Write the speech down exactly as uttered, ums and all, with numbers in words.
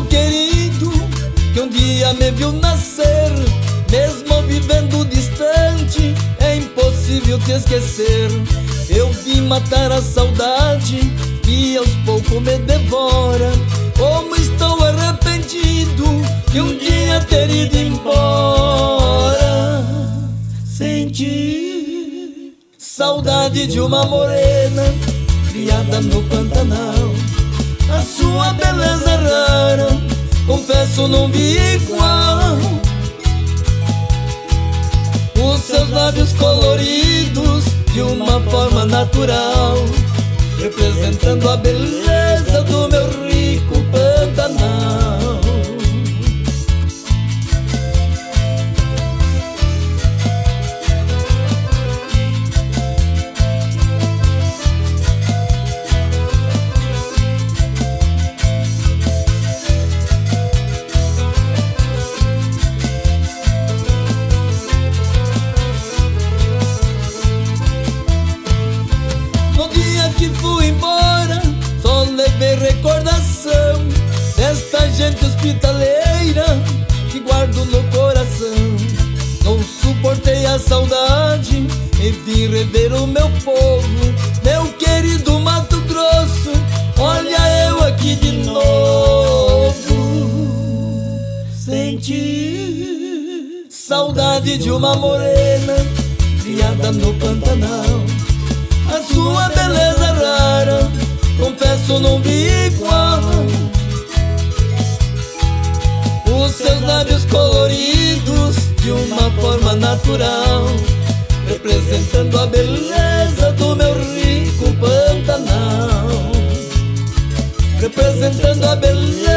querido, que um dia me viu nascer. Mesmo vivendo distante, é impossível te esquecer. Eu vim matar a saudade que aos poucos me devora. Como estou arrependido de um dia ter ido embora. Senti saudade de uma morena criada no Pantanal. A sua beleza rara, confesso não vi igual. Os seus lábios coloridos de uma forma natural, representando a beleza do meu rico Pantanal. Que fui embora, só levei recordação desta gente hospitaleira que guardo no coração. Não suportei a saudade e vim rever o meu povo, meu querido Mato Grosso. Olha eu aqui de novo. Senti saudade de uma morena criada no Pantanal. A sua beleza rara, confesso não vi igual. Os seus lábios coloridos de uma forma natural, representando a beleza do meu rico Pantanal. Representando a beleza